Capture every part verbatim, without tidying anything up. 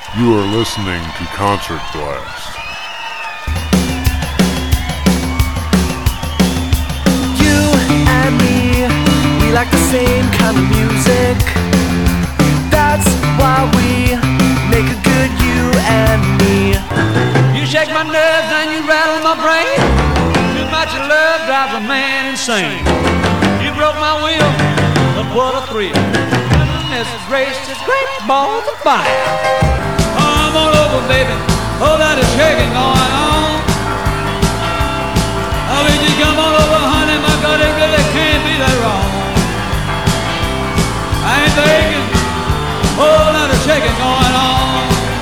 You are listening to Concert Blast. You and me, we like the same kind of music. That's why we make a good you and me. You shake my nerves and you rattle my brain. Too much of love drives a man insane. You broke my will, but what a thrill. Missus Race just great balls of fire. Come on over, baby. Oh, that is shaking going on. Oh, will you come on over, honey? My God, it really can't be that wrong. I ain't thinking. Oh, that is shaking going on.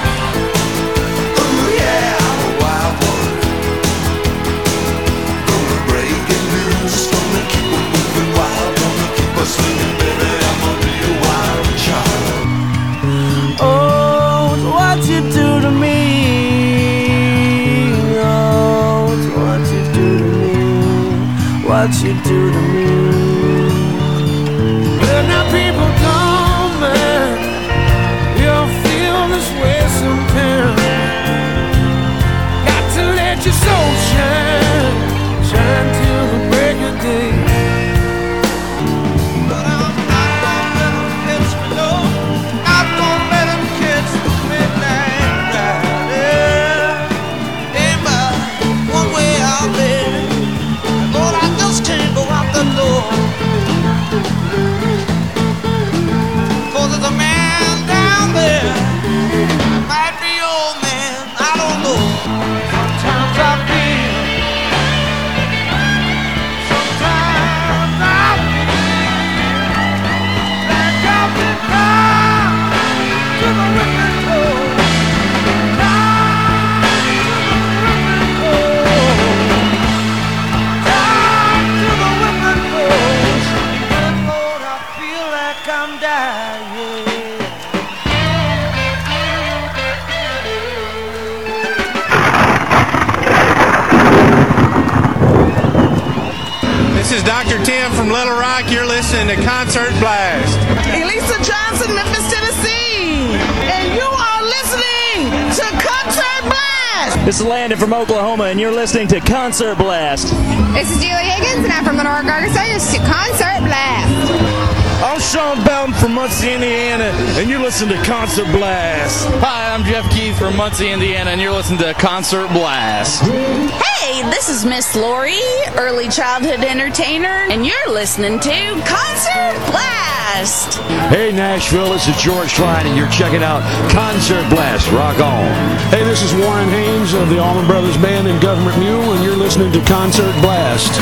Oh yeah, I'm a wild one. Gonna break it loose, gonna keep on moving wild, gonna keep on swinging, baby. I'm a real wild child. Oh, it's what you do to me. Oh, it's what you do to me. What you do to me. Well, now people don't mind. You'll feel this way sometime. Got to let your soul shine. Shine till the break of day. But I'm not gonna let them catch me, no. Not gonna let them catch the midnight ride. Yeah. Ain't but one way out there. Lord, I just can't go out the door. 'Cause there's a man down there. Might be old man, I don't know. Sometimes I feel. Sometimes I feel. Like I've been down to the whipping post. Down to the whipping post. Down to the whipping post. Good Lord, I feel like I'm dying. This is Doctor Tim from Little Rock. You're listening to Concert Blast. Elisa Johnson, Memphis, Tennessee. And you are listening to Concert Blast. This is Landon from Oklahoma, and you're listening to Concert Blast. This is Julie Higgins, and I'm from Little Rock, Arkansas. This is Concert Blast. I'm Sean Bowden from Muncie, Indiana, and you're listening to Concert Blast. Hi, I'm Jeff Keith from Muncie, Indiana, and you're listening to Concert Blast. Hey, this is Miss Lori, early childhood entertainer, and you're listening to Concert Blast. Hey, Nashville, this is George Klein, and you're checking out Concert Blast. Rock on. Hey, this is Warren Haynes of the Allman Brothers Band and Government Mule, and you're listening to Concert Blast.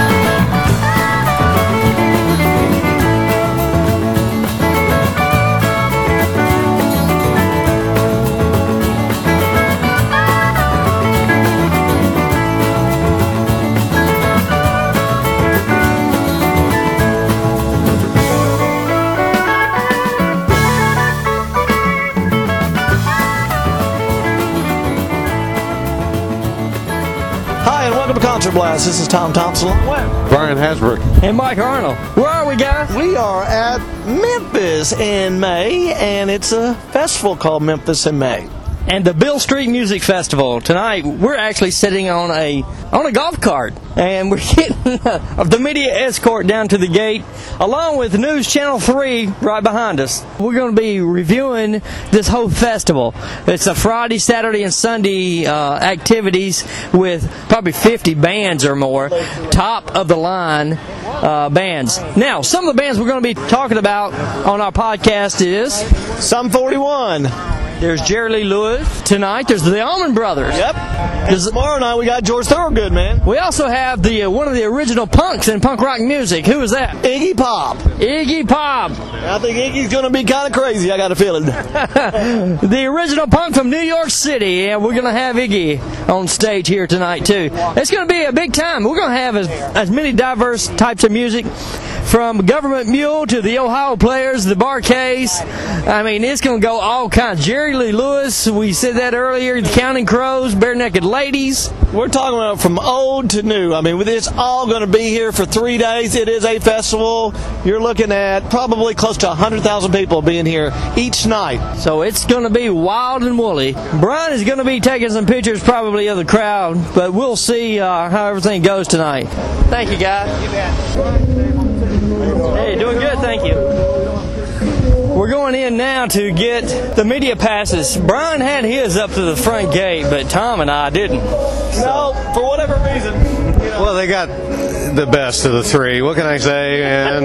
Concert Blast. This is Tom Thompson. Brian Hasbrook. And Mike Arnold. Where are we, guys? We are at Memphis in May, and it's a festival called Memphis in May. And the Bill Street Music Festival. Tonight, we're actually sitting on a on a golf cart, and we're getting uh, the media escort down to the gate, along with News Channel three right behind us. We're going to be reviewing this whole festival. It's a Friday, Saturday, and Sunday uh, activities with probably fifty bands or more, top of the line uh, bands. Now, some of the bands we're going to be talking about on our podcast is Sum forty-one. There's Jerry Lee Lewis. Tonight, there's the Allman Brothers. Yep. And tomorrow night, we got George Thorogood, man. We also have the uh, one of the original punks in punk rock music. Who is that? Iggy Pop. Iggy Pop. I think Iggy's going to be kind of crazy. I got a feeling. The original punk from New York City, and we're going to have Iggy on stage here tonight, too. It's going to be a big time. We're going to have as, as many diverse types of music from Government Mule to the Ohio Players, the Barkays. I mean, it's going to go all kinds. Jerry Lee Lewis, we said that earlier, the Counting Crows, Bare Naked Ladies. We're talking about from old to new. I mean, it's all going to be here for three days. It is a festival. You're looking at probably close to one hundred thousand people being here each night. So it's going to be wild and woolly. Brian is going to be taking some pictures probably of the crowd, but we'll see uh, how everything goes tonight. Thank you, guys. Hey, doing good, thank you. We're going in now to get the media passes. Brian had his up to the front gate, but Tom and I didn't. So, no, for whatever reason. You know. Well, they got the best of the three. What can I say, man?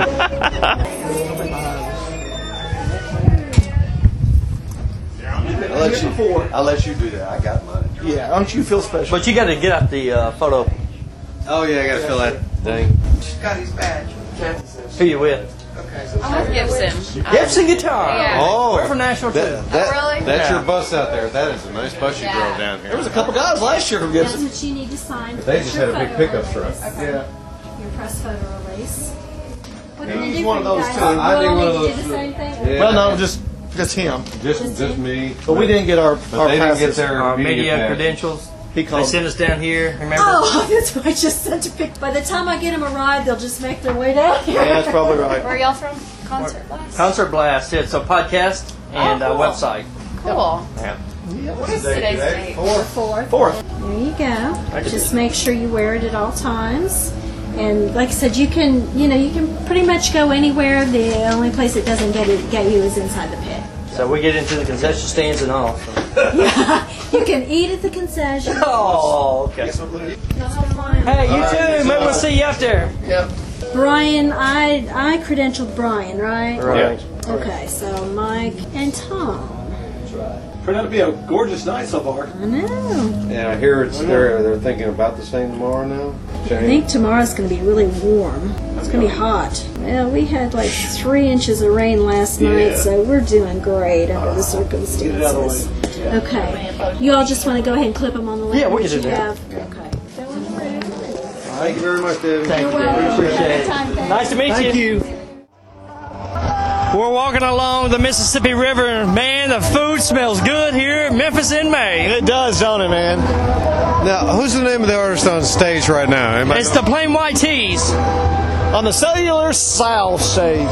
I'll let you, I'll let you do that. I got mine. Yeah, don't you feel special? But you got to get out the uh, photo. Oh, yeah, I got to fill that thing. She's got his badge. Who you with? I'm with Gibson. Gibson Guitar. Yeah. Oh, we're from Nashville, too. That, that, Oh, really? That's Yeah. your bus out there. That is a nice bus you Yeah. drove down here. There was a couple guys last year from Gibson. That's what you need to sign. They just had a big pickup truck. Yeah. Your press photo release. What Yeah. did you He's do one for of you those guys? too. I did Will, one of did you those do the too. same thing? Yeah. Well, no, just just him. Just, just me. But we didn't get our, But our they didn't passes. get their Our media, media pass. credentials. He They called. sent us down here, remember? Oh, that's why I just sent a pic. By the time I get them a ride, they'll just make their way down here. Yeah, that's probably right. Where are y'all from? Concert Blast? Concert Blast. It's a podcast and Oh, a cool. website. Cool. Yeah. What is today's date? Fourth. Fourth. There you go. Just make sure you wear it at all times. And like I said, you can, you know, you can pretty much go anywhere. The only place it doesn't get it, get you is inside the pit. So we get into the concession stands and all. So. Yeah, you can eat at the concession. Oh, okay. Hey, you too. Maybe we'll see you up there. Yep. Brian, I I credentialed Brian, right? Right. Okay, so Mike and Tom. Turned out to be a gorgeous night so far. I know. Yeah, I hear it's they're they're thinking about the same tomorrow now. I think tomorrow's going to be really warm. It's going to be hot. Well, we had like three inches of rain last night, Yeah. so we're doing great under the circumstances. Okay. You all just want to go ahead and clip them on the Yeah, we letters can do you that. have? Okay. That was great. Thank you very much, David. Thank you. Appreciate it. Nice to meet Thank you. We're walking along the Mississippi River. Man, the food smells good here in Memphis in May. It does, don't it, man? Now, who's the name of the artist on stage right now? Am I- It's the Plain White Tees. On the Cellular South stage.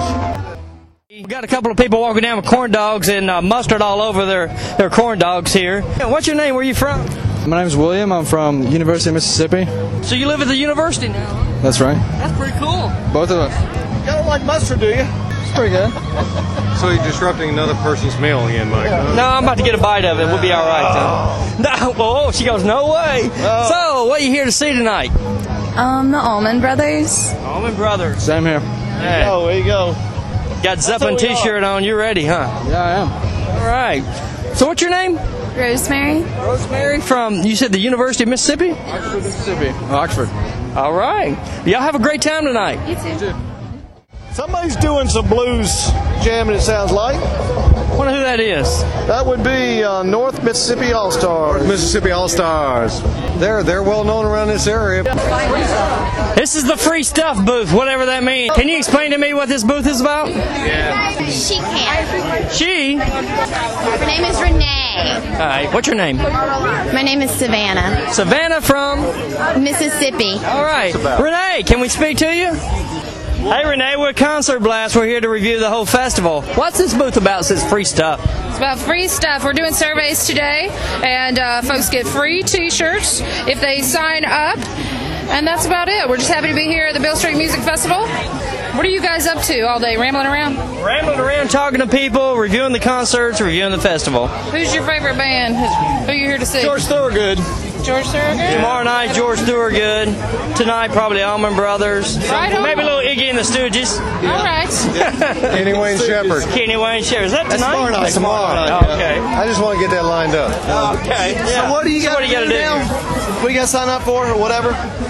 We got a couple of people walking down with corn dogs and uh, mustard all over their, their corn dogs here. What's your name? Where are you from? My name's William. I'm from University of Mississippi. So you live at the university now? That's right. That's pretty cool. Both of us. You don't like mustard, do you? It's pretty good. So you're disrupting another person's meal again, Mike? huh? No, I'm about to get a bite of it. We'll be all right, though. No, oh, she goes, no way. So, what are you here to see tonight? Um, the Allman Brothers. Allman Brothers. Same here. Hey. Oh, there you go. Got Zeppelin what we t-shirt on. You ready, huh? Yeah, I am. All right. So, what's your name? Rosemary. Rosemary from, you said the University of Mississippi? Oxford, Mississippi. Oxford. All right. Y'all have a great time tonight. You too. Somebody's doing some blues jamming, it sounds like. Wonder who that is. That would be uh, North Mississippi All-Stars. Mississippi All Stars. They're they're well known around this area. This is the free stuff booth, whatever that means. Can you explain to me what this booth is about? She can. She? Her name is Renee. All right. What's your name? My name is Savannah. Savannah from? Mississippi. All right. Renee, can we speak to you? Hey, Renee, we're at Concert Blast. We're here to review the whole festival. What's this booth about? It says free stuff. It's about free stuff. We're doing surveys today, and uh, folks get free T-shirts if they sign up, and that's about it. We're just happy to be here at the Beale Street Music Festival. What are you guys up to all day, rambling around? Rambling around, talking to people, reviewing the concerts, reviewing the festival. Who's your favorite band? Who are you here to see? George Thorogood. George Thorogood? Tomorrow night, George Thorogood. Tonight, probably Allman Brothers. Right on. Maybe a little Iggy and the Stooges. All right. Kenny Wayne Shepherd. Kenny Wayne Shepherd. Is that That's tonight? tomorrow night. That's Tomorrow night. Oh, okay. I just want to get that lined up. Okay. So Yeah. what do you So got what do you to gotta do do? now? What do you got to sign up for or whatever?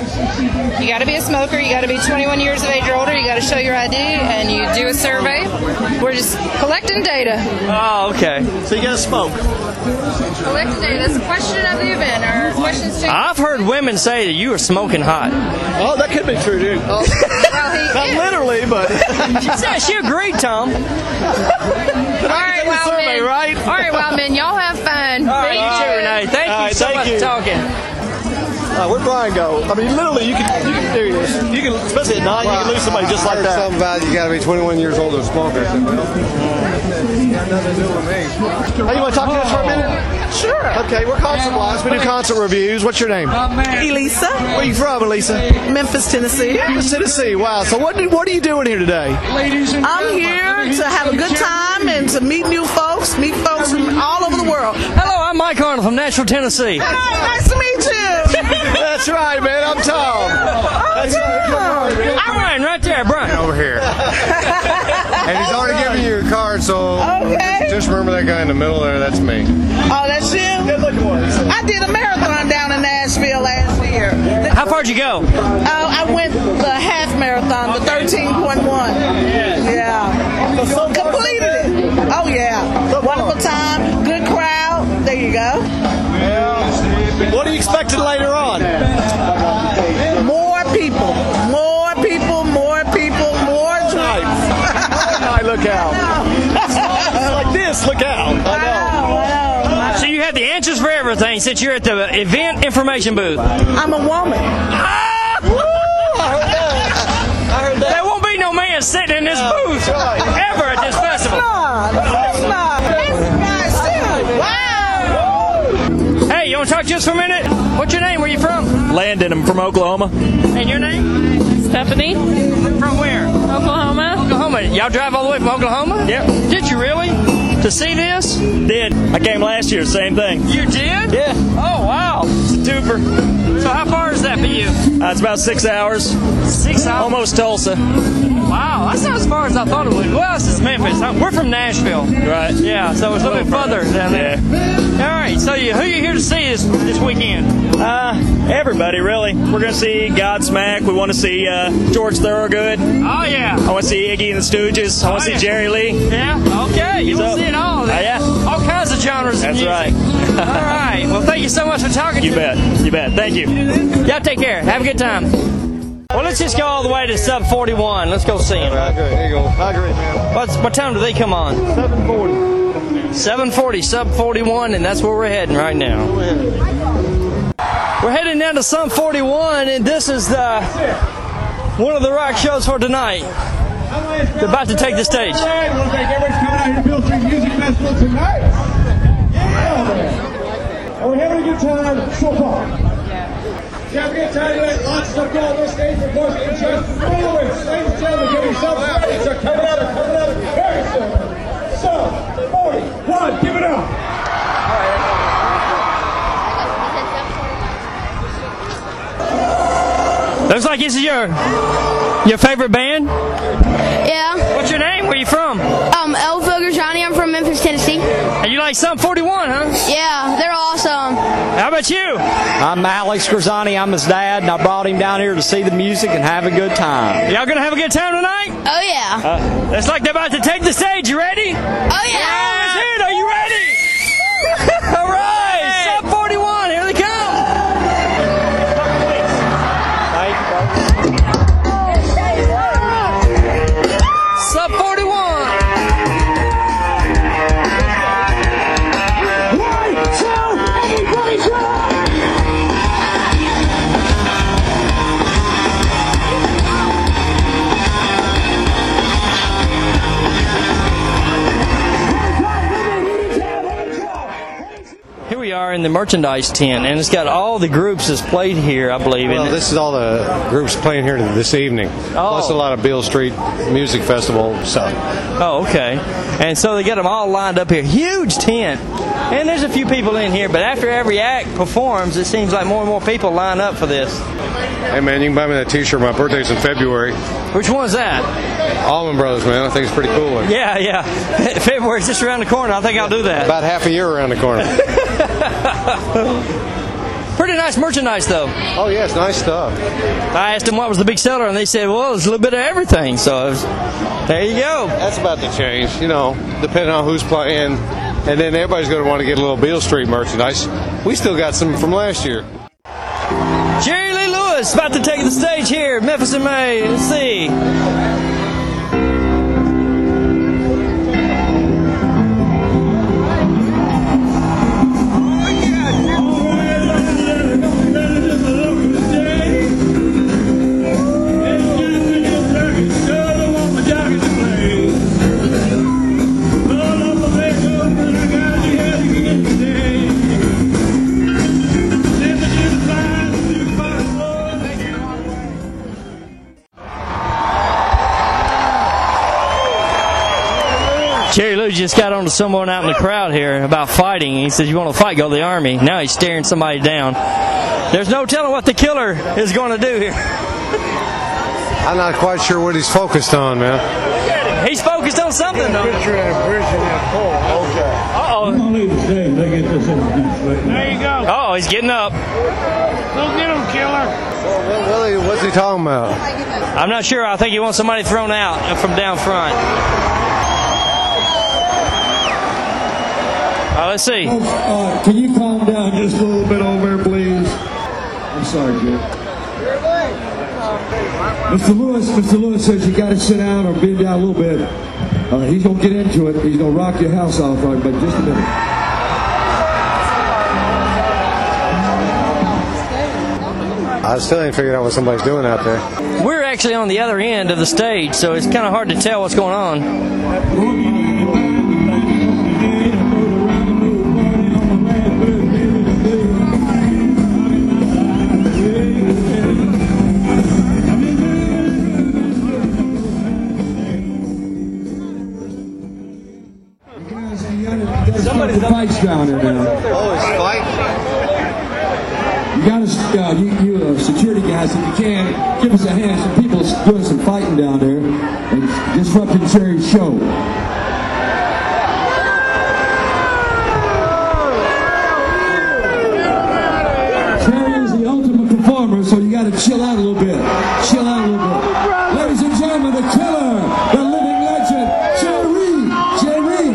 You got to be a smoker. You got to be twenty-one years of age or older. You got to show your I D, and you do a survey. We're just collecting data. Oh, okay. So you got to smoke. Collecting data. That's the question of the event. Our questions to I've heard women say that you are smoking hot. Oh, that could be true, dude. Oh. Well, he Not is. literally, but. She said she agreed, Tom. All right, the survey, Wildman. right? All right, Wildman. Y'all have fun. All right, Be you too, good. Renee. Thank All you right, so thank much you. for talking. Uh, where'd Brian go? I mean, literally, you can, you can, there he is. You can, especially at night, you can lose somebody just like that. Something about you got to be twenty-one years old to smoke. I said, well, got nothing to do with me. Hey, you want to talk to us for a minute? Sure. Okay, we're Concert Blast. We do concert reviews. What's your name? Elisa, Where are you from, Elisa? Memphis, Tennessee. Memphis, Tennessee. Wow. So what, do, what are you doing here today? I'm here to have a good time and to meet new folks, meet folks from all over the world. Hello, I'm Mike Arnold from Nashville, Tennessee. Hi, nice to meet you. That's right, man. I'm Tom. That's right. I'm Brian, right there, Brian. Over here. And he's already given you a card, so Okay. just remember that guy in the middle there. That's me. Oh, that's you? Good looking one. I did a marathon down in Nashville last year. How far'd you go? Uh, I went the half marathon, the thirteen point one. Yeah. Completed it. Oh, yeah. Wonderful time, good crowd. There you go. What are you expecting later on? More people, more people, more people, more drinks. I look out. Like this, look out. I know. So you have the answers for everything since you're at the event information booth. I'm a woman. Ah! I heard that. There won't be no man sitting in this booth ever at this festival. That's not. Wow. Hey, you want to talk to us for a minute? What's your name? Where you from? Landon, I'm from Oklahoma. And your name? Stephanie, From where? Oklahoma. Oklahoma. Y'all drive all the way from Oklahoma? Yep. Did you really? To see this? Did. I came last year, same thing. You did? Yeah. Oh, wow. It's a twofer. So how far is that for you? Uh, it's about six hours. Six hours? Almost Tulsa. Wow, that's not as far as I thought it would. Well, this is Memphis. Huh? We're from Nashville. Right. Yeah, so it's a little bit further down there. Yeah. All right, so you, who you here to see this this weekend? Uh, everybody, really. We're going to see Godsmack. We want to see uh, George Thorogood. Oh, yeah. I want to see Iggy and the Stooges. I want to Oh, see yeah. Jerry Lee. Yeah, okay. You want So- to see it all. Uh, yeah. All kinds of genres of That's music. right. All right. Well, thank you so much for talking You to bet. You bet. Thank you. me. Y'all take care. Have a good time. Well, let's just go all the way to Sub forty-one. Let's go see them. I agree. There you go. I agree, man. What's, what time do they come on? seven forty. seven forty, Sub forty-one, and that's where we're heading right now. We're heading down to Sub forty-one, and this is the one of the rock shows for tonight. They're about to take the stage. I want to thank everybody for coming out here to Bill Street Music Festival tonight. Yeah. Are we having a good time so far? Yeah, we're going to tell you that lots of stuff going on this stage. We're going to in just moments. Ladies and gentlemen, get yourselves ready. It's coming out, coming out very soon. So, forty-one, give it up. Looks like this is your your favorite band. Yeah. What's your name? Where you from? Um, El Foger Johnny. I'm from Memphis, Tennessee. And you like Sub forty-one, huh? Yeah, they're awesome. How about you? I'm Alex Grzani. I'm his dad, and I brought him down here to see the music and have a good time. Y'all gonna have a good time tonight? Oh yeah. Uh, it's like they're about to take the stage. You ready? Oh yeah. Oh, let's hear it. Are you ready? All right, Sub forty-one. Here they come. Sub forty-one. Here we are in the merchandise tent, and it's got all the groups that's played here, I believe. Well, isn't it? this is all the groups playing here this evening. Plus a lot of Beale Street Music Festival stuff. Oh, okay. And so they get them all lined up here. Huge tent. And there's a few people in here, but after every act performs, it seems like more and more people line up for this. Hey, man, you can buy me that T-shirt. My birthday's in February. Which one's that? Allman Brothers, man. I think it's pretty cool. One. Yeah, yeah. February's just around the corner. I think I'll do that. About half a year around the corner. Pretty nice merchandise, though. Oh, yeah, it's nice stuff. I asked them what was the big seller, and they said, well, it's a little bit of everything. So it was, there you go. That's about to change, you know, depending on who's playing. And then everybody's going to want to get a little Beale Street merchandise. We still got some from last year. Jerry Lee Lewis Lewis about to take the stage here, Memphis in May. Let's see. Jerry Lou just got on to someone out in the crowd here about fighting. He says, you want to fight, go to the Army. Now he's staring somebody down. There's no telling what the killer is going to do here. I'm not quite sure what he's focused on, man. Look at him. He's focused on something, though. Picture that bridge and that pole. Okay. Uh-oh. There you go. Oh, he's getting up. Go get him, killer. Well, Willie, what's he talking about? I'm not sure. I think he wants somebody thrown out from down front. Uh, let's see. Folks, uh, can you calm down just a little bit over there, please? I'm sorry, Jim. Mister Lewis, Mister Lewis says you got to sit down or bend down a little bit. Uh, he's going to get into it. He's going to rock your house off, right? But just a minute. I still ain't figured out what somebody's doing out there. We're actually on the other end of the stage, so it's kind of hard to tell what's going on. Somebody's the fights down there now. Oh, it's fight? You got to, uh, you, you uh, security guys, if you can, give us a hand. Some people doing some fighting down there and disrupting Jerry's show. Jerry is the ultimate performer, so you got to chill out a little bit. Chill out a little bit. Ladies and gentlemen, the killer, the living legend, Jerry. Jerry.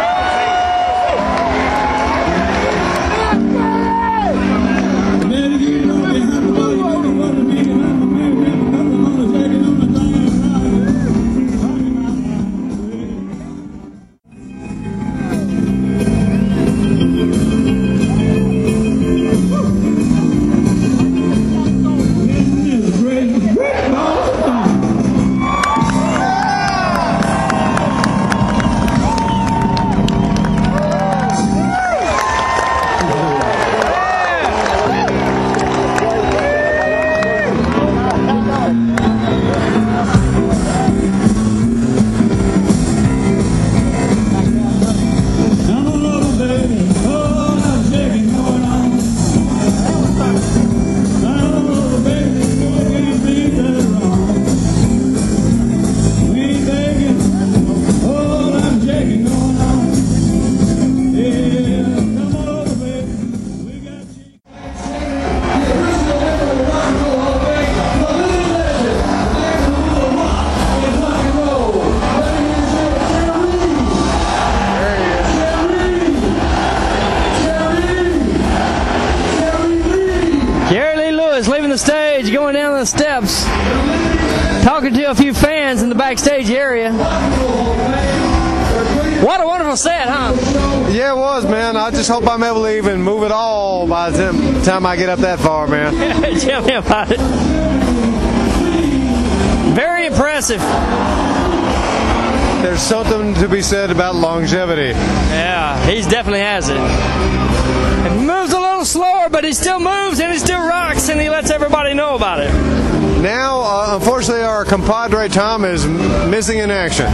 Leaving the stage, going down the steps, talking to a few fans in the backstage area. What a wonderful set, huh? Yeah, it was, man. I just hope I'm able to even move at all by the time I get up that far, man. Tell me about it. Very impressive. There's something to be said about longevity. Yeah, he definitely has it. It moves a little slower, but he still moves and he still rocks, and he lets everybody know about it. Now, uh, unfortunately, our compadre Tom is m- missing in action.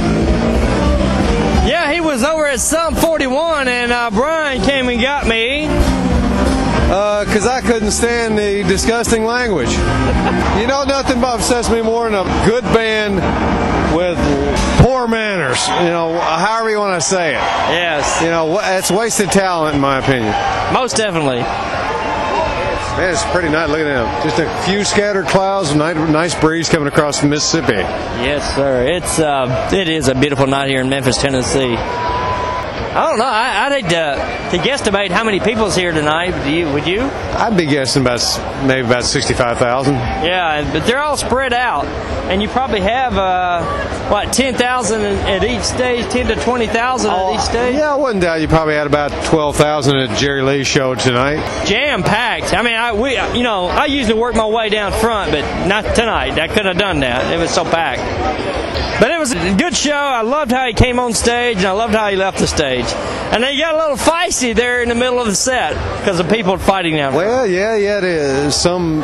Yeah, he was over at Sum forty-one, and uh, Brian came and got me. Because uh, I couldn't stand the disgusting language. You know, nothing upsets me more than a good band with poor manners. You know, however you want to say it. Yes. You know, it's wasted talent, in my opinion. Most definitely. Man, it's pretty nice. Look at them. Just a few scattered clouds, nice breeze coming across the Mississippi. Yes, sir. It's uh, it is a beautiful night here in Memphis, Tennessee. I don't know. I, I'd hate to, to guesstimate how many people's here tonight. Do you? Would you? I'd be guessing about maybe about sixty-five thousand. Yeah, but they're all spread out, and you probably have uh, what ten thousand at each stage, ten to twenty thousand at each stage. Yeah, I wouldn't doubt you probably had about twelve thousand at Jerry Lee's show tonight. Jam packed. I mean, I we you know I usually work my way down front, but not tonight. I couldn't have done that. It was so packed. But it was a good show. I loved how he came on stage, and I loved how he left the stage. And they got a little feisty there in the middle of the set because of people fighting down front. Well, yeah, yeah, it is. Some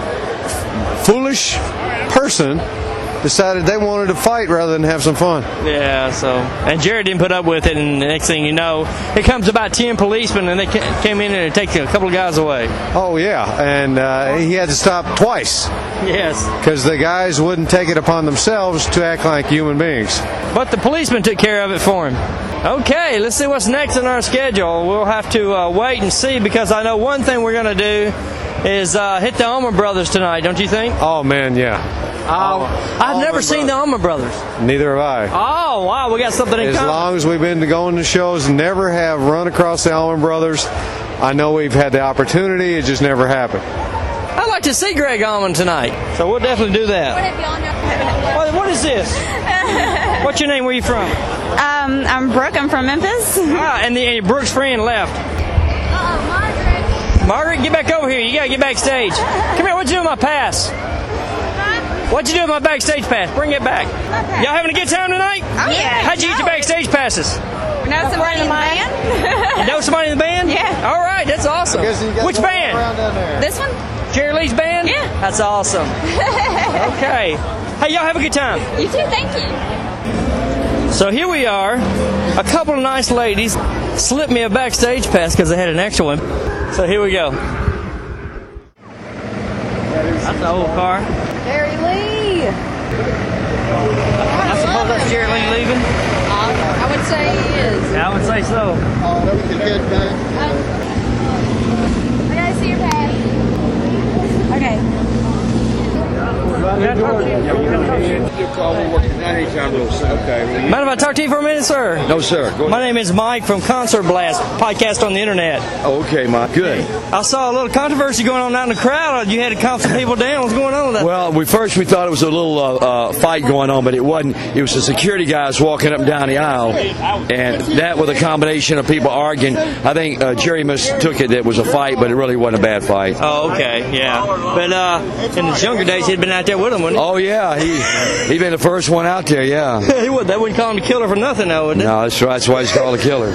foolish person decided they wanted to fight rather than have some fun. Yeah, so, and Jared didn't put up with it, and the next thing you know, here comes about ten policemen, and they came in and take a couple of guys away. Oh, yeah, and uh, he had to stop twice. Yes. Because the guys wouldn't take it upon themselves to act like human beings. But the policeman took care of it for him. Okay, let's see what's next on our schedule. We'll have to uh, wait and see, because I know one thing we're going to do is uh, hit the Allman Brothers tonight, don't you think? Oh, man, yeah. Oh, I've Allman never seen Brothers. the Allman Brothers. Neither have I. Oh, wow, we got something in as common. As long as we've been to going to shows, never have run across the Allman Brothers. I know we've had the opportunity, it just never happened. I'd like to see Greg Allman tonight, so we'll definitely do that. What, what is this? What's your name? Where are you from? Um, I'm Brooke. I'm from Memphis. Ah, and, the, and Brooke's friend left. Uh-oh, Margaret. Margaret, get back over here. You got to get backstage. Come here. What'd you do with my pass? What'd you do with my backstage pass? Bring it back. Okay. Y'all having a good time tonight? Oh, yeah. How'd you get your backstage passes? We know somebody in the band. You know somebody in the band? Yeah. All right, that's awesome. Which band? This one. Jerry Lee's band? Yeah. That's awesome. Okay. Hey, y'all have a good time. You too, thank you. So here we are. A couple of nice ladies slipped me a backstage pass because they had an extra one. So here we go. That's the old car. Jerry Lee. I suppose that's Jerry Lee leaving? Uh, I would say he is. Yeah, I would say so. Oh, that was a good guy. I gotta see your pass. Okay. Mind if I talk to you for a minute, sir? No, sir. Go My name is Mike from Concert Blast, podcast on the internet. Oh, okay, Mike. Good. I saw a little controversy going on out in the crowd. You had to calm some people down. What's going on with that? Well, we first we thought it was a little uh, uh, fight going on, but it wasn't. It was the security guys walking up and down the aisle, and that with a combination of people arguing. I think uh, Jerry mistook it that it was a fight, but it really wasn't a bad fight. Oh, okay, yeah. But uh, in his younger days, he'd been out there with him, wouldn't he? Oh, yeah. He he'd been the first one out there, yeah. He would. That wouldn't call him the killer for nothing, though, wouldn't it? No, that's right. That's why he's called a killer.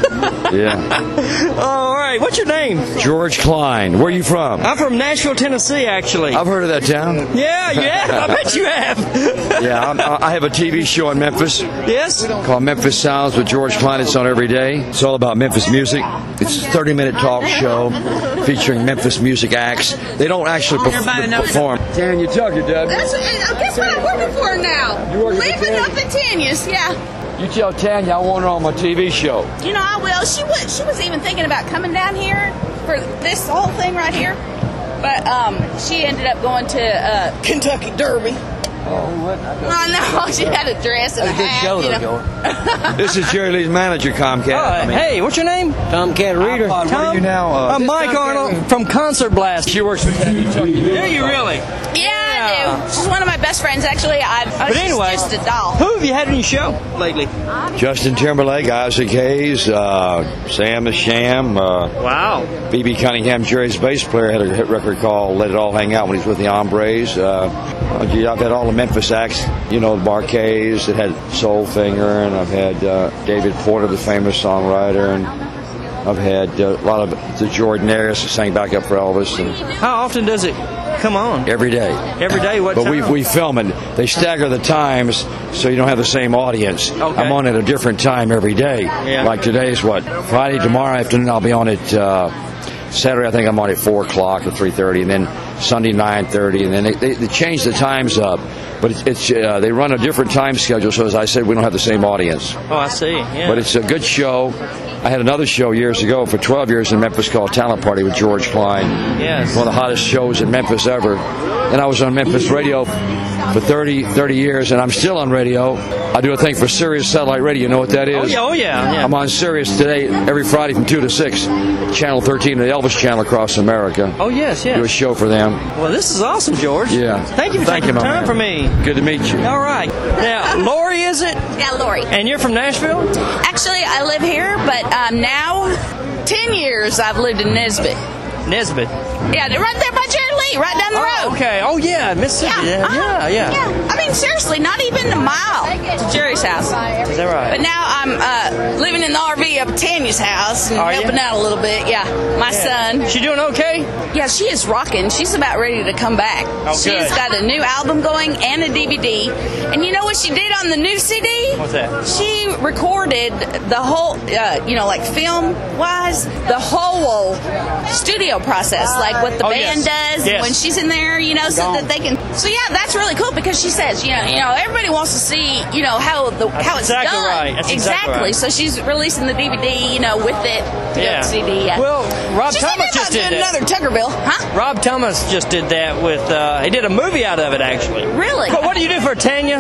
Yeah. All right. What's your name? George Klein. Where are you from? I'm from Nashville, Tennessee, actually. I've heard of that town. Yeah, yeah. I bet you have. Yeah, I'm, I have a T V show in Memphis. Yes? Called Memphis Sounds with George Klein. It's on every day. It's all about Memphis music. It's a thirty-minute talk show featuring Memphis music acts. They don't actually perf- perform. Tan, you tell your dad. That's, I guess what I'm working for now. You working for Leaving up Tanya? at Tanya's, yeah. You tell Tanya I want her on my T V show. You know, I will. She was, she was even thinking about coming down here for this whole thing right here. But um, she ended up going to uh, Kentucky Derby. Oh, what? I know. She had a dress and a, a hat. Show, you know. This is Jerry Lee's manager, Comcast. Uh, I mean, hey, what's your name? Tomcat Reader. Tom? What are you now? Uh, I'm Mike Arnold from Concert Blast. She works for Kentucky. Do you really? Yeah, I do. She's one of my best friends, actually. I've, but anyway, just a doll. Who have you had on your show lately? Justin Timberlake, Isaac Hayes, uh, Sam the Sham. Uh, wow. B B Cunningham, Jerry's bass player, had a hit record called "Let It All Hang Out" when he's with the Hombres. Uh, I've had all the Memphis acts. You know, the Barkays. It had Soulfinger, and I've had uh, David Porter, the famous songwriter, and I've had uh, a lot of the Jordanaires who sang back up for Elvis. And how often does it come on? Every day. Every day? What but time? we we film it. They stagger the times so you don't have the same audience. Okay. I'm on at a different time every day. Yeah. Like today's what? Friday, tomorrow afternoon I'll be on at uh, Saturday I think I'm on at four o'clock or three thirty, and then Sunday nine thirty, and then they, they, they change the times up. But it's, it's uh, they run a different time schedule, so as I said, we don't have the same audience. Oh, I see. Yeah. But it's a good show. I had another show years ago for twelve years in Memphis called Talent Party with George Klein. Yes. One of the hottest shows in Memphis ever. And I was on Memphis radio for thirty, thirty years, and I'm still on radio. I do a thing for Sirius Satellite Radio. You know what that is? Oh, yeah, oh, yeah, yeah. I'm on Sirius today, every Friday from two to six. Channel thirteen, the Elvis channel across America. Oh, yes, yes. Do a show for them. Well, this is awesome, George. Yeah. Thank you for Thank taking you, the my time man. for me. Good to meet you. All right. Now, Lori, is it? Yeah, Lori. And you're from Nashville? Actually, I live here, but um, now, ten years I've lived in Nesbitt. Nesbitt. Yeah, right there by Jerry Lee, right down the Oh, road. okay. Oh, yeah, Mississippi. Yeah, yeah, yeah. Yeah, I mean, seriously, not even a mile to Jerry's house. Is that right? But now I'm uh, living in the R V up at Tanya's house and Are you? helping out a little bit. Yeah, my Yeah. son. She doing okay? Yeah, she is rocking. She's about ready to come back. Oh, She's good. got a new album going and a D V D. And you know what she did on the new C D? What's that? She recorded the whole, uh, you know, like film-wise, the whole studio process, like what the Oh, band yes. does Yes. when she's in there, you know, so Gone. that they can. So yeah, that's really cool because she says, you know, you know, everybody wants to see, you know, how the That's how it's exactly done. right. That's exactly right. So she's releasing the D V D, you know, with it, Yeah. the C D. Yeah. Well, Rob she's Thomas thinking just about did doing that. another Tuckerville, huh? Rob Thomas just did that with, uh, he did a movie out of it, actually. Really? But what do you do for Tanya?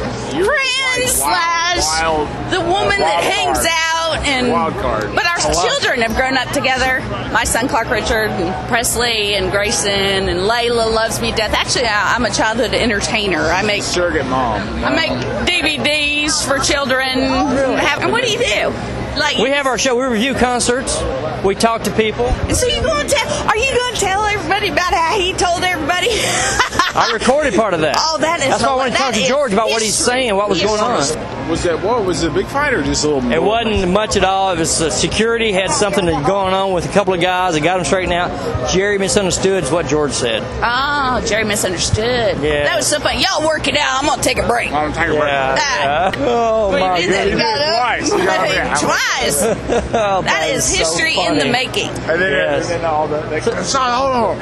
Friend slash the woman that hangs out and Wild card. but our Oh, wow. children have grown up together. My son Clark Richard and Presley and Grayson and Layla loves me to death. Actually, I- I'm a childhood entertainer. I make Surrogate mom. I make D V Ds for children. Have, and what do you do? Like We have our show. We review concerts. We talk to people. so you going to tell? Are you going to tell everybody about how he told everybody? I recorded part of that. Oh, that is That's why I wanted to that talk to is George about what he's history. saying, what was going on. Was that what? Was it a big fight or just a little? It wasn't much at all. It was uh, security had something that going on with a couple of guys that got them straightened out. Jerry misunderstood is what George said. Oh, Jerry misunderstood. Yeah. That was so funny. Y'all work it out. I'm gonna take a break. I'm taking a break. Yeah. yeah. Oh Well, my you did that. You goodness. got up. Twice. You got up. Twice. Oh, That is so history in funny. the making. And then, Yes. and then all the. They, Son, hold on.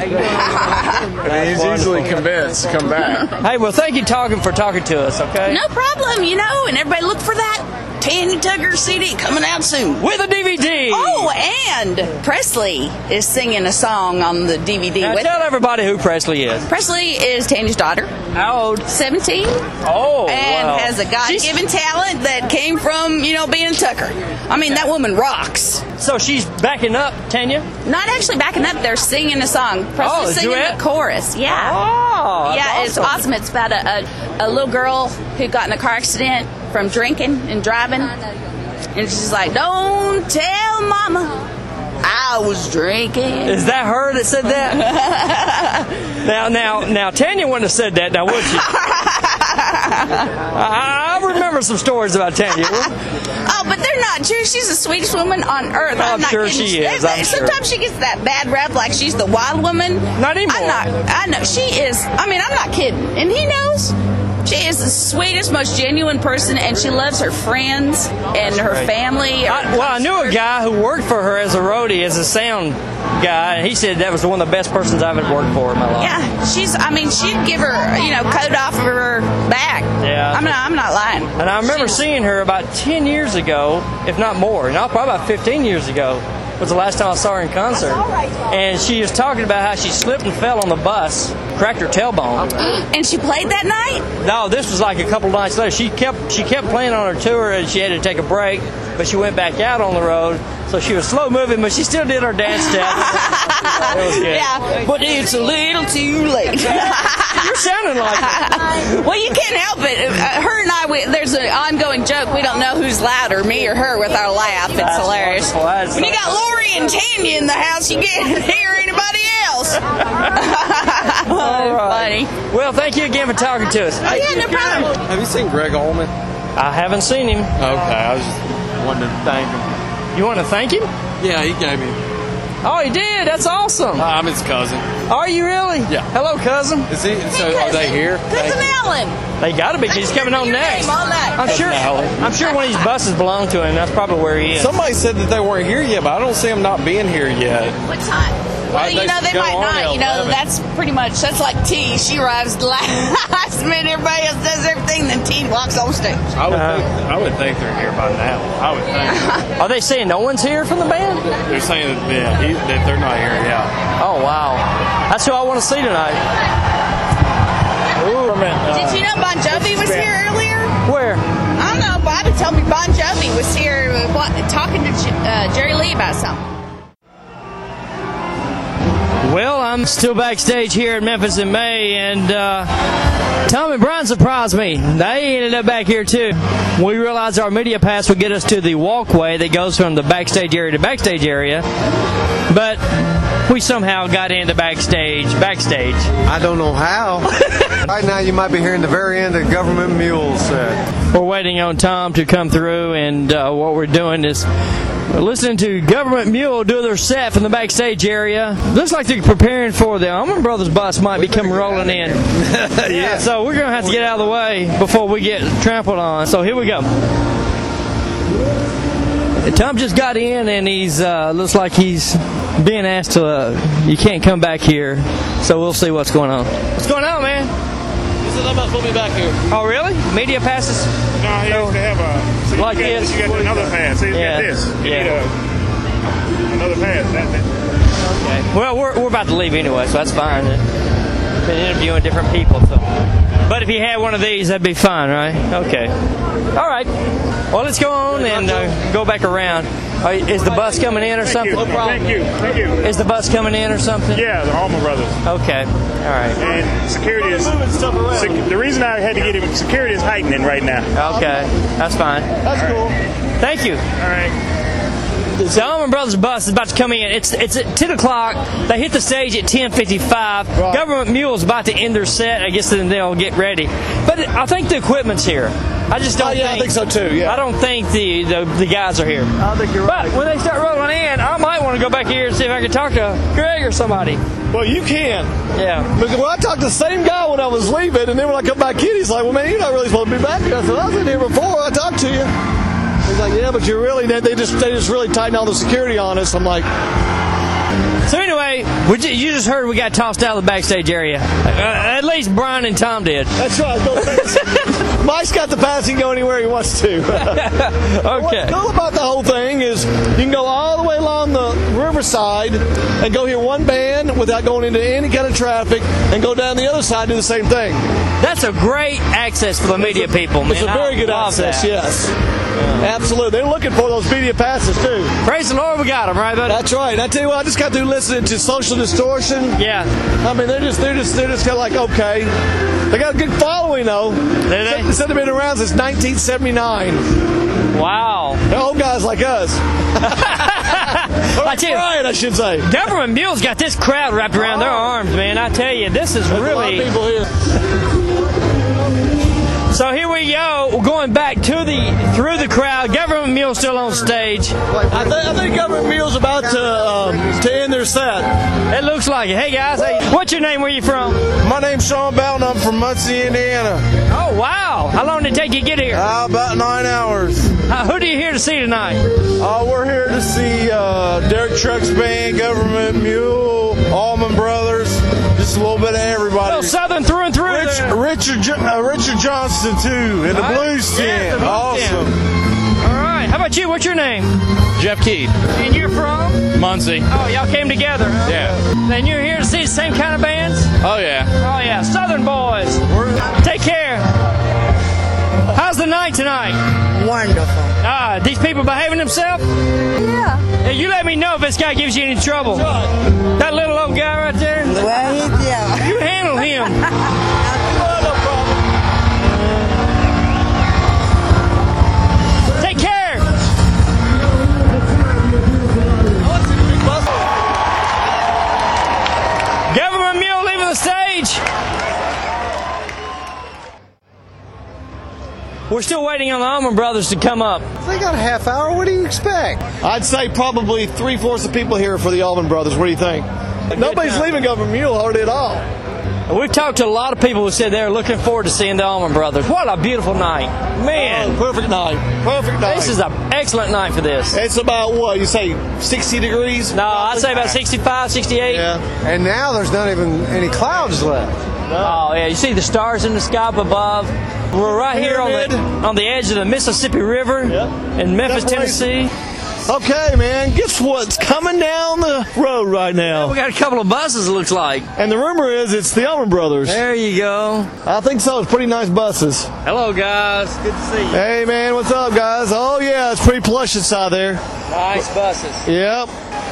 And he's easily convinced to come back. Hey, well, thank you talking for talking to us, okay? No problem, you know, and everybody look for that Tanya Tucker C D coming out soon. With a D V D. Oh, and Presley is singing a song on the D V D Now with tell everybody who Presley is. Presley is Tanya's daughter. How old? seventeen. Oh, And wow. has a God-given talent that came from, you know, being a Tucker. I mean, that woman rocks. So she's backing up, Tanya? Not actually backing up, they're singing a song. Presley's Oh, a singing duet? the chorus. Yeah. Oh, that's yeah, it's awesome. It's about a, a, a little girl who got in a car accident from drinking and driving. And she's like, don't tell mama I was drinking. Is that her that said that? now, now, now, Tanya wouldn't have said that, now would she? I, I remember some stories about Tanya. Oh, but they're not true. She's the sweetest woman on earth. I'm not sure kidding. she is, I'm Sometimes sure. she gets that bad rap like she's the wild woman. Not anymore. I'm not. I know she is. I mean, I'm not kidding, and he knows. She is the sweetest, most genuine person, and she loves her friends and her great. family. I, well, I knew a guy who worked for her as a roadie, as a sound guy, and he said that was one of the best persons I've ever worked for in my life. Yeah, she's. I mean, she'd give her, you know, coat off of her back. Yeah. I'm not. I'm not lying. And I remember seeing her about ten years ago, if not more, no, probably about fifteen years ago, was the last time I saw her in concert. And she was talking about how she slipped and fell on the bus, cracked her tailbone. And she played that night? No, this was like a couple nights later. She kept she kept playing on her tour, and she had to take a break, but she went back out on the road. So she was slow moving, but she still did her dance step. It was good. Yeah, but it's a little too late. You're sounding like it. Well, you can't help it. Uh, her and I, we, there's an ongoing joke. We don't know who's louder, me or her, with our laugh. It's That's hilarious. wonderful. That's When you got Lori and Tanya in the house, you can't hear anybody else. All right. Funny. Well, thank you again for talking to us. Oh, yeah, no problem. Have you seen Greg Allman? I haven't seen him. Okay, I was just wanting to thank him. You want to thank him? Yeah, he gave me. Oh, he did. That's awesome. Uh, I'm his cousin. Are you really? Yeah. Hello, cousin. Is he? So are they here? Cousin Alan. They got to be. 'Cause he's coming home Your next. name all night. I'm sure. Alan. I'm sure one of these buses belong to him. That's probably where he is. Somebody said that they weren't here yet, but I don't see them not being here yet. What time? Well, Uh, you they know, they go might on not. at You know, eleven. that's pretty much, that's like T. She arrives last minute. Everybody else does everything, then T walks on stage. I would, Uh-huh. think, I would think they're here by now. I would think. Are they saying no one's here from the band? They're saying that, yeah, he, that they're not here. Yeah. Oh wow, that's who I want to see tonight. Ooh, Did you know Bon Jovi was here earlier? Where? I told me Bon Jovi was here uh, what, talking to J- uh, Jerry Lee about something. Well, I'm still backstage here in Memphis in May, and uh, Tom and Brian surprised me. They ended up back here too. We realized our media pass would get us to the walkway that goes from the backstage area to backstage area, but we somehow got into backstage. Backstage. I don't know how. Right now, you might be hearing the very end of Government Mule set. We're waiting on Tom to come through, and uh, what we're doing is we're listening to Government Mule do their set from the backstage area. Looks like they're preparing for the Allman Brothers bus might be coming rolling in. Yeah. So we're going to have to get out of the way before we get trampled on. So here we go. Tom just got in, and he's uh, looks like he's being asked to, uh, you can't come back here. So we'll see what's going on. What's going on, man? He said I'm not supposed to be back here. Oh, really? Media passes? No, he used to have a. So like you got, this? You got another pass. So you Yeah. got this. You Yeah. need a, another pass. That, that. Okay. Well, we're, we're about to leave anyway, so that's fine. Been interviewing different people, so. But if you had one of these, that'd be fine, right? Okay. All right. Well, let's go on and uh, go back around. Uh, is the bus coming in or Thank something? you. No problem. Thank you. Thank you. Is the bus coming in or something? Yeah, the Allman Brothers. Okay. All right. And security is moving stuff around. Sec, the reason I had to get him security is heightening right now. Okay. That's fine. That's All cool. right. Thank you. All right. The Allman Brothers bus is about to come in. It's it's at ten o'clock. They hit the stage at ten fifty-five. Right. Government Mule's about to end their set. I guess then they'll get ready. But I think the equipment's here. I just don't Oh, yeah, I think, think so too, yeah. I don't think the, the, the guys are here. I think you're right. But when they start rolling in, I might want to go back here and see if I can talk to Greg or somebody. Well, you can. Yeah. Because when I talked to the same guy when I was leaving, and then when I come back in, he's like, well, man, you're not really supposed to be back here. I said, I was in here before. I talked to you. He's like, yeah, but you're really, they just they just really tightened all the security on us. I'm like, So anyway, we ju- you just heard we got tossed out of the backstage area. Uh, at least Brian and Tom did. that's right. No, Mike's got the pass. He can go anywhere he wants to. Okay. What's cool about the whole thing is you can go all the way along the riverside and go hear one band without going into any kind of traffic, and go down the other side and do the same thing. That's a great access for the media people, man. It's a very I good love access, that. yes. Absolutely. They're looking for those media passes, too. Praise the Lord, we got them, right, buddy? That's right. And I tell you what, I just got through listening to Social Distortion. Yeah. I mean, they're just, they're just, they're just kind of like, okay. They got a good following, though. Do they? They said they've been around since nineteen seventy-nine. Wow. They're old guys like us. I tell you, Brian, I should say. Government Mule's got this crowd wrapped around their arms, man. I tell you, this is There's a lot of really. people here. So here we go. We're going back to the through the crowd. Government Mule's still on stage. I, th- I think Government Mule's about to um, to end their set. It looks like it. Hey guys, hey, what's your name? Where you from? My name's Sean Bell, and I'm from Muncie, Indiana. Oh wow! How long did it take you to get here? Uh, about nine hours. Uh, who do you here to see tonight? Uh, we're here to see uh, Derek Trucks Band, Government Mule, Allman Brothers, just a little bit of everybody. Little Southern through and through. Rich, there. Richard Jo- uh, Richard Johnston too, in the Right. blues Yeah, tent. the blues Awesome. All right. How about you? What's your name? Jeff Keed, And you're from? Muncie. Oh, y'all came together. Huh? Yeah. Then you're here to see the same kind of bands? Oh yeah. Oh yeah, Southern boys. Take care. How's the night tonight? Wonderful. Ah, these people behaving themselves? Yeah. Hey, you let me know if this guy gives you any trouble. That little old guy right there? Well, he, yeah. You handle him. Take care. Government Mule leaving the stage. We're still waiting on the Allman Brothers to come up. They got a half hour. What do you expect? I'd say probably three-fourths of people here for the Allman Brothers. What do you think? Nobody's time. leaving Government Mule hardly at all. We've talked to a lot of people who said they're looking forward to seeing the Allman Brothers. What a beautiful night. Man. Oh, perfect night. Perfect night. This is an excellent night for this. It's about, what, you say sixty degrees? No, I'd say about sixty-five, sixty-eight. Yeah. And now there's not even any clouds left. Oh, yeah. You see the stars in the sky up above. We're right here on the, on the edge of the Mississippi River Yep. in Memphis, That's Tennessee. Okay, man, guess what's coming down the road right now? We got a couple of buses, it looks like. And the rumor is it's the Allman Brothers. There you go. I think so. It's pretty nice buses. Hello, guys. Good to see you. Hey, man, what's up, guys? Oh, yeah, it's pretty plush inside there. Nice buses. Yep.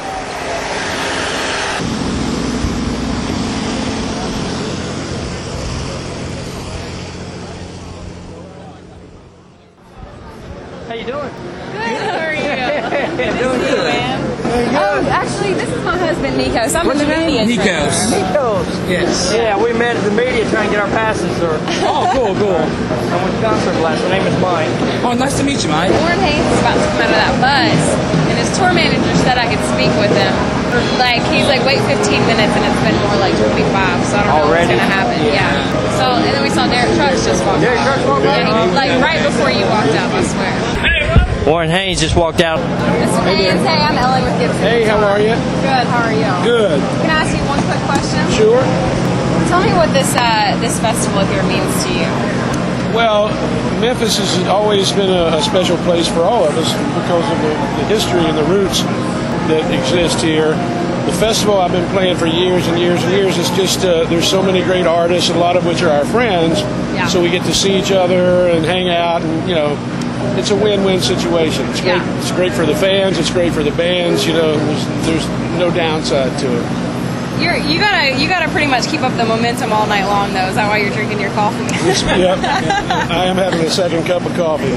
How you doing? Good, how are you? Good Doing to see you, good. ma'am. Oh, actually, this is my husband, Nikos. I'm What's in the your name? media. Nikos. Nikos. Yes. Yeah, we met at the media trying to get our passes, sir. Oh, cool, cool. I'm with Concert Blast. My name is Mike. Oh, nice to meet you, Mike. Warren Haynes is about to come out of that bus, and his tour manager said I could speak with him. Like, he's like, wait fifteen minutes, and it's been more like twenty-five, so I don't know Already? what's going to happen. Yeah. So, and then we saw Derek Trucks just walk Derek out. Trucks walked out? Yeah, he, like right before you walked up, I swear. Warren Haynes just walked out. Mister Haynes, hey, I'm Ellen with Gibson. Hey, how are you? Good, how are you? Good. Can I ask you one quick question? Sure. Tell me what this uh, this festival here means to you. Well, Memphis has always been a, a special place for all of us because of the, the history and the roots that exist here. The festival I've been playing for years and years and years. It's just uh, there's so many great artists, a lot of which are our friends. Yeah. So we get to see each other and hang out, and you know, it's a win-win situation. It's great. Yeah. It's great for the fans. It's great for the bands. You know, there's, there's no downside to it. You're, you gotta you gotta pretty much keep up the momentum all night long, though. Is that why you're drinking your coffee? Yep. I am having a second cup of coffee.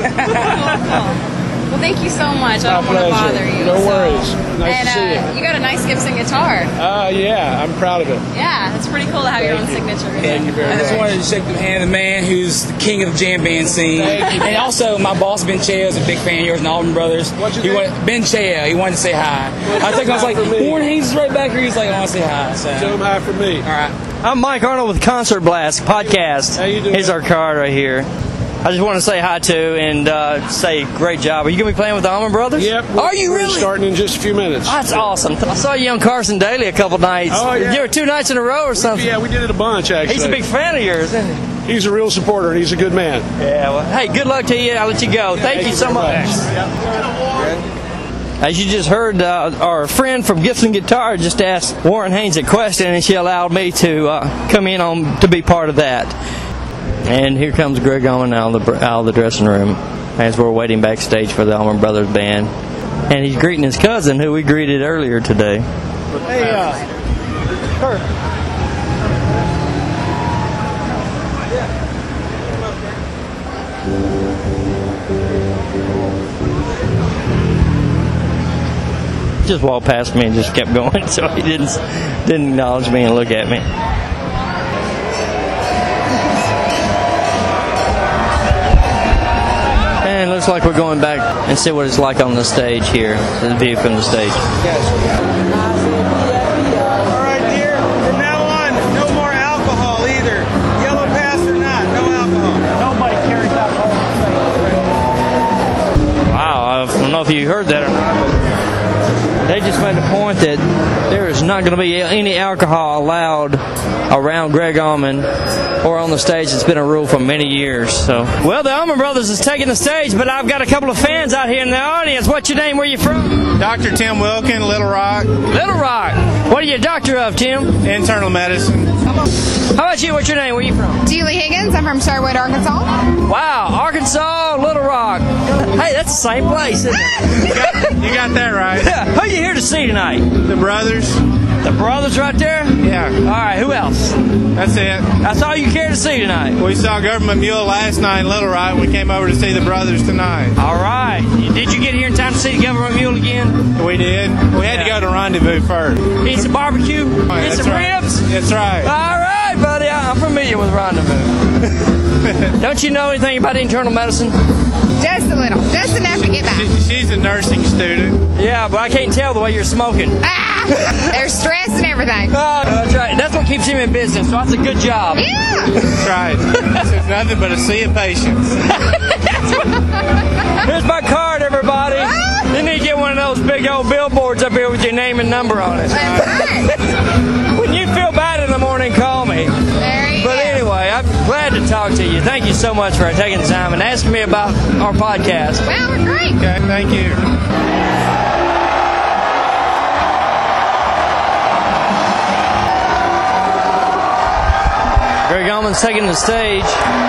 Well, thank you so much. I My don't want to pleasure. bother you. No so. worries. Nice and, to see uh, you. You got a nice Gibson guitar. Uh, yeah, I'm proud of it. Yeah, it's pretty cool to have your own signature. Thank you very I just much. wanted to shake the hand of the man who's the king of the jam band scene. Thank you. And also, my boss, Ben Chea, is a big fan of yours and Allman Brothers. What's your he name? wanted, Ben Chea, he wanted to say hi. I think I was like, For me. Warren Haynes is right back here. He's like, I want to say hi. So. Show them hi for me. All right. I'm Mike Arnold with Concert Blast Podcast. How you doing? Here's our card right here. I just want to say hi to and uh, say great job. Are you going to be playing with the Allman Brothers? Yep. Are you We're really? starting in just a few minutes. That's awesome. I saw you on Carson Daly a couple nights. Oh, yeah. You were two nights in a row or something. Yeah, we did it a bunch, actually. He's a big fan of yours, isn't he? He's a real supporter. He's a good man. Yeah, well, hey, good luck to you. I'll let you go. Thank, you so very much. As you just heard, uh, our friend from Gibson Guitar just asked Warren Haynes a question, and she allowed me to uh, come in on to be part of that. And here comes Greg Allman out of the, out of the dressing room as we're waiting backstage for the Allman Brothers Band. And he's greeting his cousin, who we greeted earlier today. Hey, uh, Kurt. Just walked past me and just kept going, so he didn't didn't acknowledge me and look at me. And it looks like we're going back and see what it's like on the stage here, the view from the stage. All right, dear. From now on, no more alcohol either. Yellow pass or not, no alcohol. Nobody carries alcohol. Wow, I don't know if you heard that or not, but they just made the point that there is not going to be any alcohol allowed around Greg Allman or on the stage. It's been a rule for many years. So, well, the Allman Brothers is taking the stage, but I've got a couple of fans out here in the audience. What's your name? Where you from? Doctor Tim Wilkin, Little Rock. Little Rock. What are you a doctor of, Tim? Internal medicine. How about you? What's your name? Where you from? Julie Higgins. I'm from Sherwood, Arkansas. Wow, Arkansas, Little Rock. Hey, that's the same place, isn't it? You got, you got that right. Yeah. Who are you here to see tonight? The Brothers. The Brothers right there? Yeah. All right, who else? That's it. That's all you care to see tonight? We saw Government Mule last night in Little Rock. We came over to see the Brothers tonight. All right. Did you get here in time to see the Government Mule again? We did. We had to go to Rendezvous first. Eat some barbecue? Oh, Eat that's some right. ribs? That's right. All right, buddy. I'm familiar with Rendezvous. Don't you know anything about internal medicine? Just a little. Just enough to get by. She, she's a nursing student. Yeah, but I can't tell the way you're smoking. Ah! There's stress and everything. Oh, that's right. That's what keeps him in business, so that's a good job. Yeah. That's right. It's nothing but a sea of patience. Here's my card, everybody. You need to get one of those big old billboards up here with your name and number on it. That's right. When you feel bad in the morning, call me. There you But go. anyway, I'm glad to talk to you. Thank you so much for taking the time and asking me about our podcast. Well, we're great. Okay, thank you. Allman's taking the stage.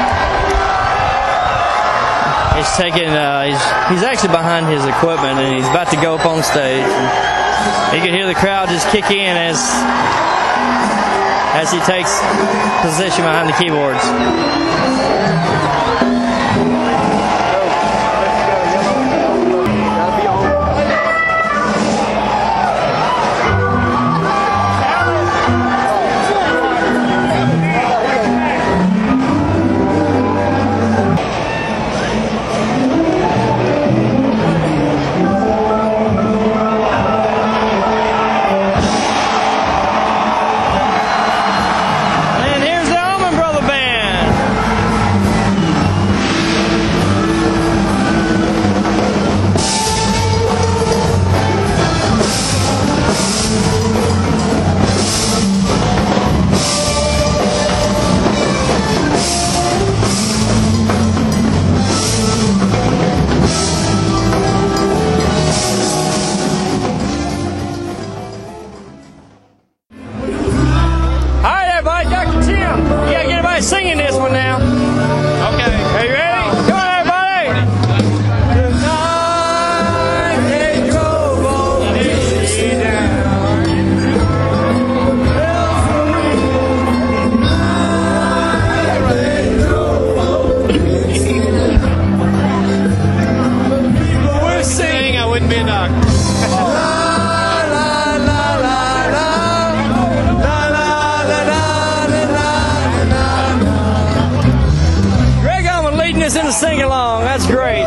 He's taking. Uh, he's he's actually behind his equipment, and he's about to go up on stage. You can hear the crowd just kick in as as he takes position behind the keyboards. Singing this one now. Okay. Are you ready? Come on, everybody. Tonight they drove all Dixie down. They drove all Dixie down. People were singing, I wouldn't be a knock. In a sing along, that's great.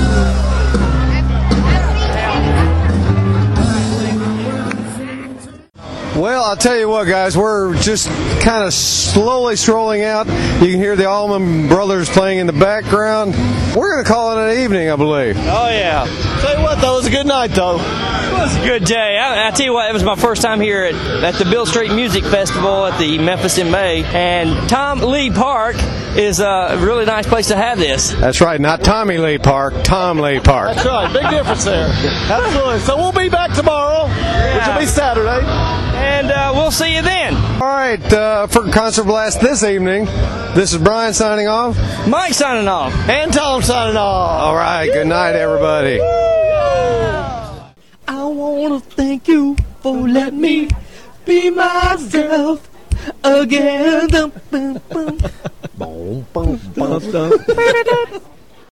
Well, I'll tell you what, guys, we're just kind of slowly strolling out. You can hear the Allman Brothers playing in the background. We're going to call it an evening, I believe. Oh, yeah. Tell you what, though, it was a good night, though. It was a good day. I, I tell you what, it was my first time here at, at the Beale Street Music Festival at the Memphis in May. And Tom Lee Park is a really nice place to have this. That's right, not Tommy Lee Park, Tom Lee Park. That's right, big difference there. Absolutely. So we'll be back tomorrow, yeah. which will be Saturday. And uh, we'll see you then. All right, uh, for Concert Blast this evening, this is Brian signing off. Mike signing off. And Tom signing off. All right, good night, everybody. I want to thank you for letting me be myself again. Boom, boom, boom, boom.